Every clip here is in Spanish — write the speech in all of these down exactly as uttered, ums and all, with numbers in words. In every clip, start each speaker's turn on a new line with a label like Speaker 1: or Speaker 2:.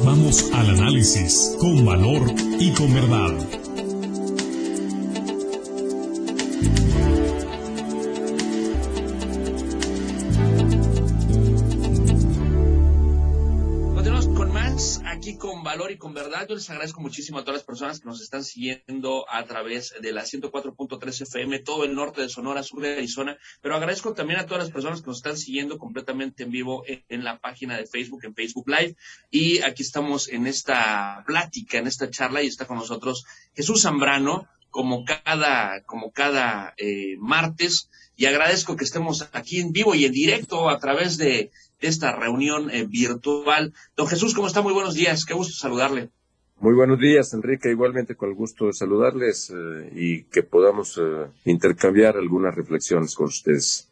Speaker 1: Vamos al análisis con valor y con verdad.
Speaker 2: Continuamos con más aquí con valor y con verdad. Yo les agradezco muchísimo a todas las personas que nos están siguiendo a través de la ciento cuatro punto tres F M, todo el norte de Sonora, sur de Arizona, pero agradezco también a todas las personas que nos están siguiendo completamente en vivo en, en la página de Facebook, en Facebook Live, y aquí estamos en esta plática, en esta charla, y está con nosotros Jesús Zambrano, como cada, como cada eh, martes, y agradezco que estemos aquí en vivo y en directo a través de esta reunión eh, virtual. Don Jesús, ¿cómo está? Muy buenos días, qué gusto saludarle.
Speaker 3: Muy buenos días, Enrique, igualmente con el gusto de saludarles eh, y que podamos eh, intercambiar algunas reflexiones con ustedes.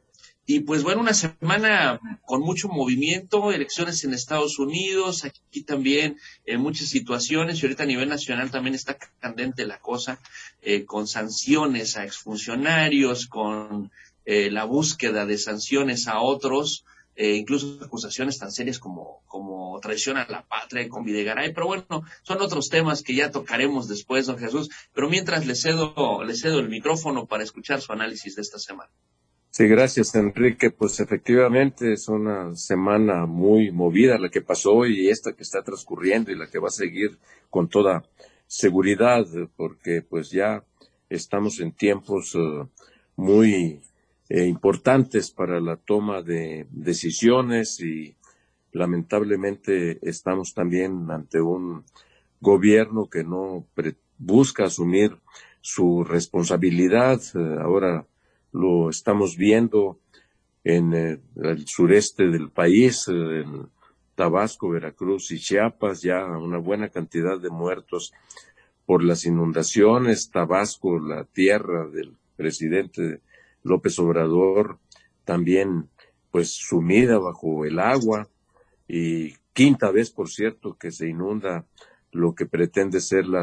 Speaker 2: Y pues bueno, una semana con mucho movimiento, elecciones en Estados Unidos, aquí también eh, muchas situaciones, y ahorita a nivel nacional también está candente la cosa, eh, con sanciones a exfuncionarios, con eh, la búsqueda de sanciones a otros, eh, incluso acusaciones tan serias como, como traición a la patria con Videgaray, pero bueno, son otros temas que ya tocaremos después, don Jesús, pero mientras le cedo, le cedo el micrófono para escuchar su análisis de esta semana.
Speaker 3: Sí, gracias, Enrique. Pues efectivamente es una semana muy movida la que pasó y esta que está transcurriendo y la que va a seguir con toda seguridad, porque pues ya estamos en tiempos uh, muy eh, importantes para la toma de decisiones y lamentablemente estamos también ante un gobierno que no pre- busca asumir su responsabilidad. Eh, ahora lo estamos viendo en eh, el sureste del país, eh, en Tabasco, Veracruz y Chiapas, ya una buena cantidad de muertos por las inundaciones. Tabasco, la tierra del presidente López Obrador, también pues sumida bajo el agua, y quinta vez, por cierto, que se inunda lo que pretende ser la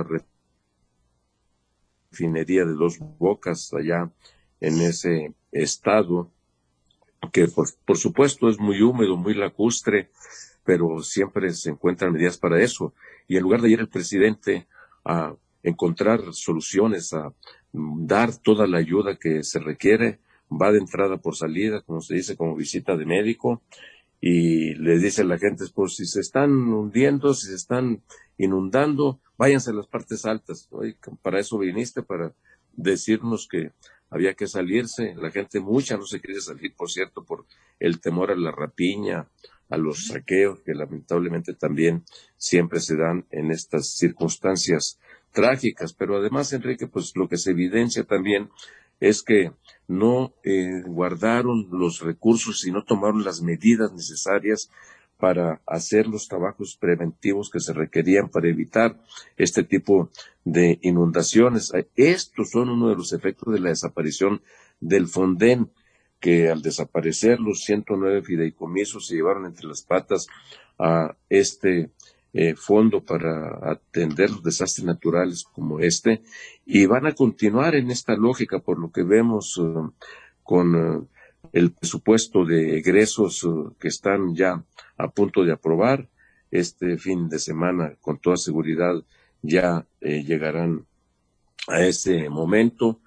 Speaker 3: refinería de Dos Bocas allá en ese estado, que por, por supuesto es muy húmedo, muy lacustre, pero siempre se encuentran medidas para eso. Y en lugar de ir el presidente a encontrar soluciones, a dar toda la ayuda que se requiere, va de entrada por salida, como se dice, como visita de médico, y le dice a la gente, pues si se están hundiendo, si se están inundando, váyanse a las partes altas. Oye, para eso viniste, para decirnos que había que salirse. La gente mucha no se quiere salir, por cierto, por el temor a la rapiña, a los saqueos, que lamentablemente también siempre se dan en estas circunstancias trágicas. Pero además, Enrique, pues lo que se evidencia también es que no eh, guardaron los recursos y no tomaron las medidas necesarias para hacer los trabajos preventivos que se requerían para evitar este tipo de inundaciones. Estos son uno de los efectos de la desaparición del Fonden, que al desaparecer los ciento nueve fideicomisos se llevaron entre las patas a este eh, fondo para atender los desastres naturales como este, y van a continuar en esta lógica, por lo que vemos uh, con uh, el presupuesto de egresos uh, que están ya a punto de aprobar. Este fin de semana, con toda seguridad, ya eh, llegarán a ese momento,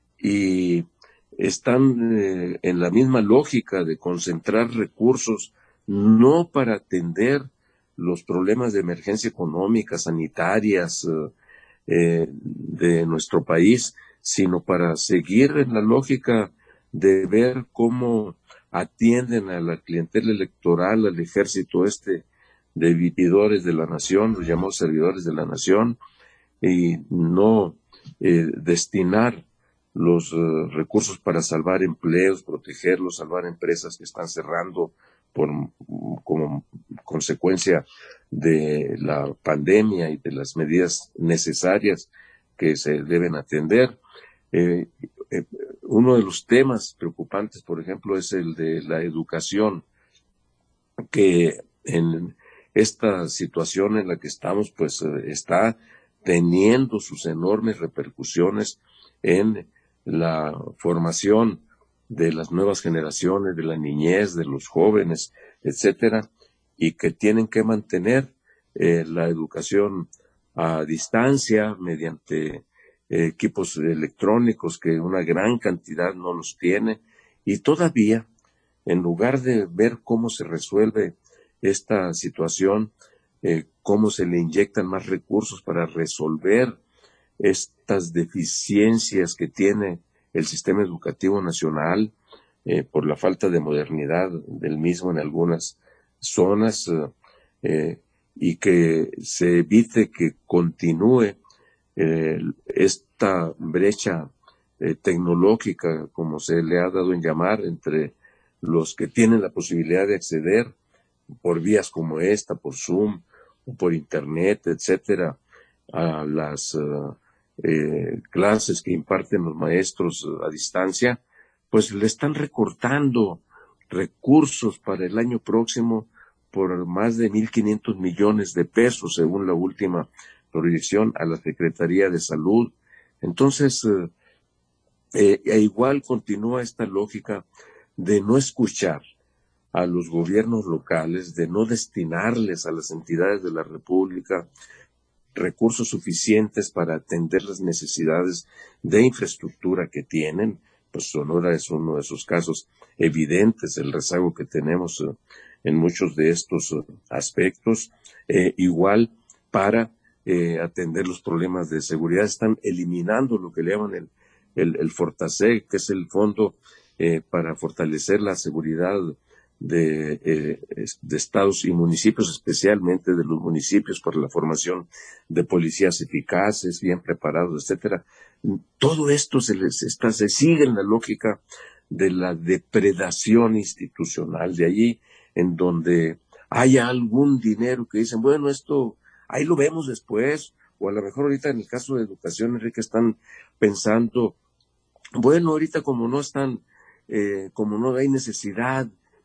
Speaker 3: y están eh, en la misma lógica de concentrar recursos no para atender los problemas de emergencia económica, sanitarias eh, eh, de nuestro país, sino para seguir en la lógica de ver cómo atienden a la clientela electoral, al ejército este de vividores de la nación, los llamados servidores de la nación, y no eh, destinar los uh, recursos para salvar empleos, protegerlos, salvar empresas que están cerrando por, como consecuencia de la pandemia y de las medidas necesarias que se deben atender. Eh, eh, uno de los temas preocupantes, por ejemplo, es el de la educación, que en esta situación en la que estamos, pues eh, está teniendo sus enormes repercusiones en la formación de las nuevas generaciones, de la niñez, de los jóvenes, etcétera, y que tienen que mantener eh, la educación a distancia mediante eh, equipos electrónicos que una gran cantidad no los tiene, y todavía, en lugar de ver cómo se resuelve esta situación, eh, cómo se le inyectan más recursos para resolver estas deficiencias que tiene el sistema educativo nacional, eh, por la falta de modernidad del mismo en algunas zonas, eh, eh, y que se evite que continúe eh, esta brecha eh, tecnológica, como se le ha dado en llamar, entre los que tienen la posibilidad de acceder por vías como esta, por Zoom o por Internet, etcétera, a las uh, eh, clases que imparten los maestros uh, a distancia, pues le están recortando recursos para el año próximo por más de mil quinientos millones de pesos, según la última proyección, a la Secretaría de Salud. Entonces, eh, eh, e igual continúa esta lógica de no escuchar a los gobiernos locales, de no destinarles a las entidades de la República recursos suficientes para atender las necesidades de infraestructura que tienen. Pues Sonora es uno de esos casos evidentes, el rezago que tenemos uh, en muchos de estos uh, aspectos. Eh, igual para eh, atender los problemas de seguridad, están eliminando lo que le llaman el, el, el Fortaseg, que es el fondo eh, para fortalecer la seguridad de, eh, de estados y municipios, especialmente de los municipios, por la formación de policías eficaces, bien preparados, etcétera. Todo esto se les está, se sigue en la lógica de la depredación institucional, de allí en donde haya algún dinero que dicen, bueno, esto ahí lo vemos después, o a lo mejor ahorita en el caso de educación, Enrique, están pensando, bueno, ahorita como no están, eh, como no hay necesidad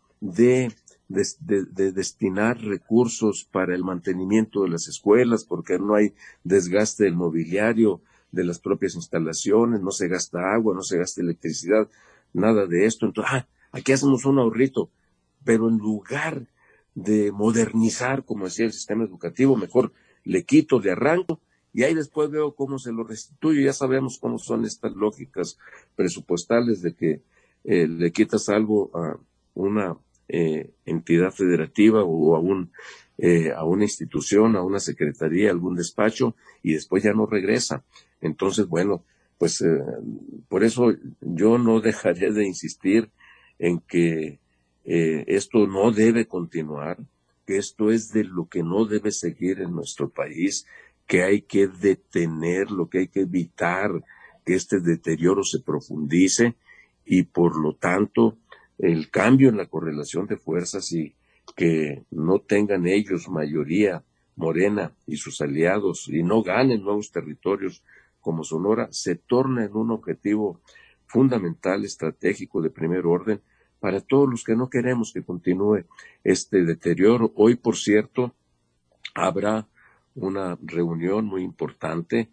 Speaker 3: de, de, de, de destinar recursos para el mantenimiento de las escuelas, porque no hay desgaste del mobiliario de las propias instalaciones, no se gasta agua, no se gasta electricidad, nada de esto. Entonces, ah, aquí hacemos un ahorrito, pero en lugar de modernizar, como decía, el sistema educativo, mejor le quito, le arranco, y ahí después veo cómo se lo restituyo. Ya sabemos cómo son estas lógicas presupuestales de que eh, le quitas algo a una eh, entidad federativa o a, un, eh, a una institución, a una secretaría, a algún despacho, y después ya no regresa. Entonces, bueno, pues eh, por eso yo no dejaré de insistir en que eh, esto no debe continuar, que esto es de lo que no debe seguir en nuestro país, que hay que detenerlo, que hay que evitar que este deterioro se profundice, y por lo tanto el cambio en la correlación de fuerzas, y que no tengan ellos mayoría Morena y sus aliados y no ganen nuevos territorios como Sonora, se torna en un objetivo fundamental, estratégico, de primer orden para todos los que no queremos que continúe este deterioro. Hoy, por cierto, habrá una reunión muy importante,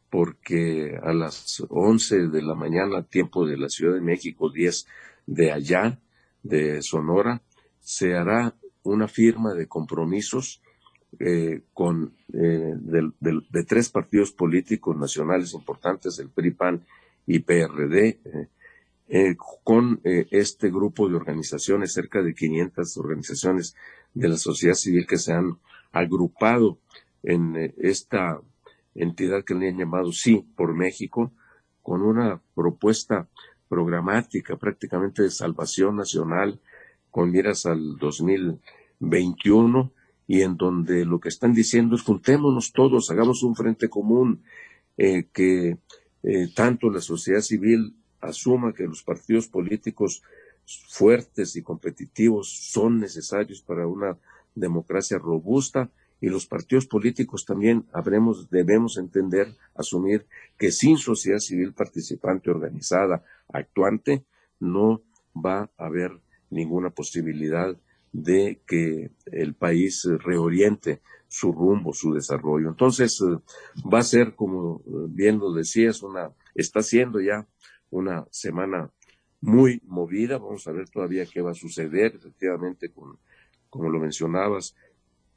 Speaker 3: porque a las once de la mañana, tiempo de la Ciudad de México, diez de allá, de Sonora, se hará una firma de compromisos eh, con eh, de, de, de tres partidos políticos nacionales importantes, el P R I, P A N y P R D, eh, eh, con eh, este grupo de organizaciones, cerca de quinientas organizaciones de la sociedad civil que se han agrupado en eh, esta entidad que le han llamado Sí por México, con una propuesta programática prácticamente de salvación nacional con miras al dos mil veintiuno, y en donde lo que están diciendo es: juntémonos todos, hagamos un frente común, eh, que eh, tanto la sociedad civil asuma que los partidos políticos fuertes y competitivos son necesarios para una democracia robusta, y los partidos políticos también habremos, debemos entender, asumir que sin sociedad civil participante, organizada, actuante, no va a haber ninguna posibilidad de que el país reoriente su rumbo, su desarrollo. Entonces, va a ser, como bien lo decías, una, está siendo ya una semana muy movida. Vamos a ver todavía qué va a suceder, efectivamente, con, como lo mencionabas,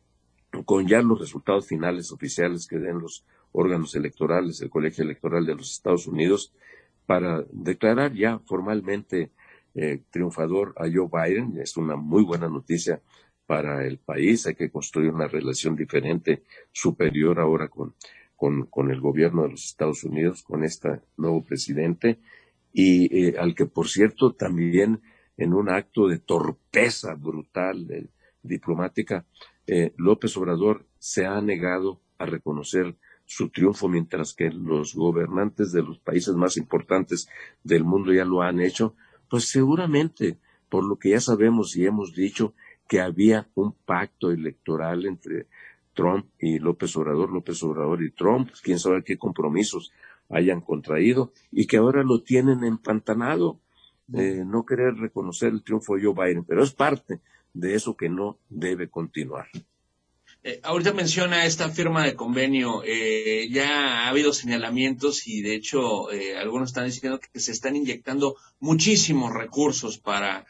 Speaker 3: con ya los resultados finales oficiales que den los órganos electorales, el Colegio Electoral de los Estados Unidos, para declarar ya formalmente eh, triunfador a Joe Biden. Es una muy buena noticia para el país. Hay que construir una relación diferente, superior ahora con, con, con el gobierno de los Estados Unidos, con este nuevo presidente, y eh, al que, por cierto, también en un acto de torpeza brutal eh, diplomática, eh, López Obrador se ha negado a reconocer su triunfo, mientras que los gobernantes de los países más importantes del mundo ya lo han hecho. Pues seguramente, por lo que ya sabemos y hemos dicho, que había un pacto electoral entre Trump y López Obrador, López Obrador y Trump, quién sabe qué compromisos hayan contraído, y que ahora lo tienen empantanado, eh, no querer reconocer el triunfo de Joe Biden, pero es parte de eso que no debe continuar.
Speaker 2: Eh, ahorita menciona esta firma de convenio, eh, ya ha habido señalamientos y de hecho eh, algunos están diciendo que se están inyectando muchísimos recursos para,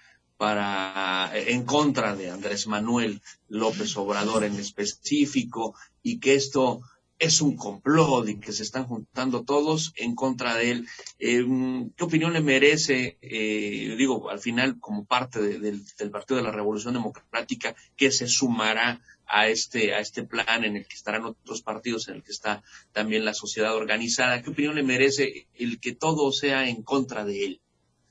Speaker 2: para en contra de Andrés Manuel López Obrador en específico, y que esto es un complot y que se están juntando todos en contra de él. Eh, ¿Qué opinión le merece, eh, digo, al final como parte de, de, del Partido de la Revolución Democrática, que se sumará a este, a este plan en el que estarán otros partidos, en el que está también la sociedad organizada? ¿Qué opinión le merece el que todo sea en contra de él?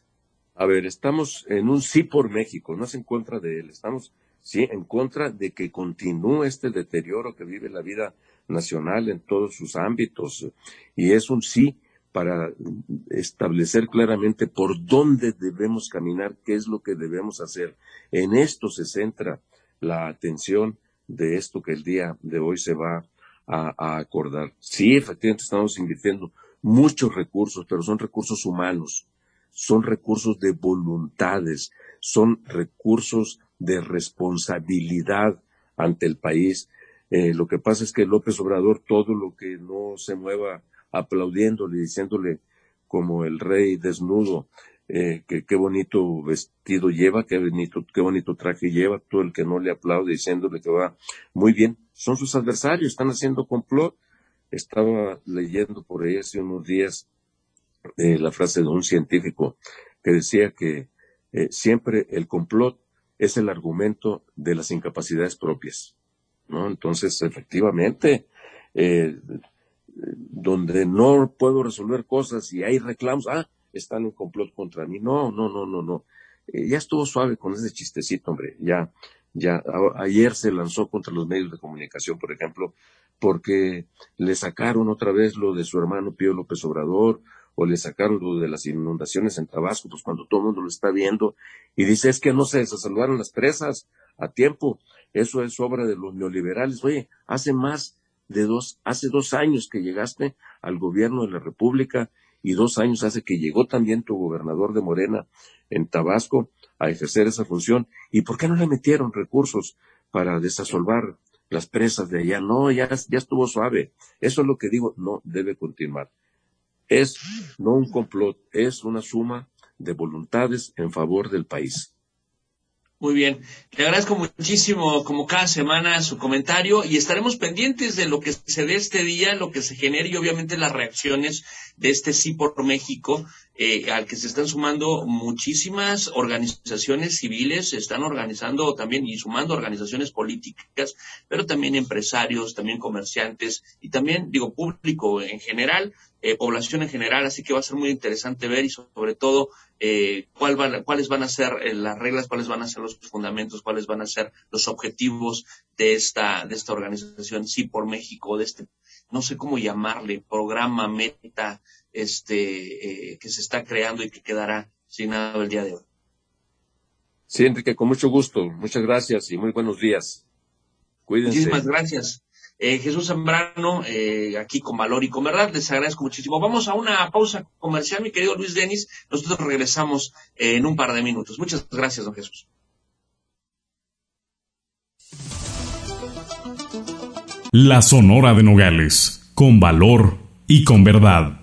Speaker 3: A ver, estamos en un sí por México, no es en contra de él, estamos sí en contra de que continúe este deterioro que vive la vida nacional en todos sus ámbitos, y es un sí para establecer claramente por dónde debemos caminar, qué es lo que debemos hacer. En esto se centra la atención de esto que el día de hoy se va a, a acordar. Sí, efectivamente estamos invirtiendo muchos recursos, pero son recursos humanos, son recursos de voluntades, son recursos de responsabilidad ante el país. Eh, lo que pasa es que López Obrador, todo lo que no se mueva aplaudiéndole, diciéndole como el rey desnudo, eh, que qué bonito vestido lleva, qué bonito, qué bonito traje lleva, todo el que no le aplaude diciéndole que va muy bien, son sus adversarios, están haciendo complot. Estaba leyendo por ahí hace unos días eh, la frase de un científico que decía que eh, siempre el complot es el argumento de las incapacidades propias, ¿no? Entonces, efectivamente, eh, donde no puedo resolver cosas y hay reclamos, ah, están en complot contra mí. No, no, no, no, no. Eh, ya estuvo suave con ese chistecito, hombre. Ya, ya, a, ayer se lanzó contra los medios de comunicación, por ejemplo, porque le sacaron otra vez lo de su hermano Pío López Obrador, o le sacaron lo de las inundaciones en Tabasco, pues cuando todo el mundo lo está viendo, y dice, es que no se salvaron las presas a tiempo, eso es obra de los neoliberales. Oye, hace más de dos, hace dos años que llegaste al gobierno de la República, y dos años hace que llegó también tu gobernador de Morena en Tabasco a ejercer esa función. ¿Y por qué no le metieron recursos para desasolvar las presas de allá? No, ya, ya estuvo suave. Eso es lo que digo, no debe continuar. Es no un complot, es una suma de voluntades en favor del país.
Speaker 2: Muy bien, le agradezco muchísimo, como cada semana, su comentario, y estaremos pendientes de lo que se dé este día, lo que se genere, y obviamente las reacciones de este Sí por México, eh, al que se están sumando muchísimas organizaciones civiles, se están organizando también y sumando organizaciones políticas, pero también empresarios, también comerciantes, y también, digo, público en general, eh, población en general, así que va a ser muy interesante ver, y sobre todo, eh, cuál van, cuáles van a ser eh, las reglas, cuáles van a ser los fundamentos, cuáles van a ser los objetivos de esta, de esta organización Sí por México, de este, no sé cómo llamarle, programa, meta, este, eh, que se está creando y que quedará asignado el día de hoy.
Speaker 3: Sí, Enrique, con mucho gusto, muchas gracias y muy buenos días. Cuídense.
Speaker 2: Muchísimas gracias. Eh, Jesús Zambrano, eh, aquí con Valor y con Verdad, les agradezco muchísimo. Vamos a una pausa comercial, mi querido Luis Denis. Nosotros regresamos eh, en un par de minutos. Muchas gracias, don Jesús.
Speaker 1: La Sonora de Nogales, con Valor y con Verdad.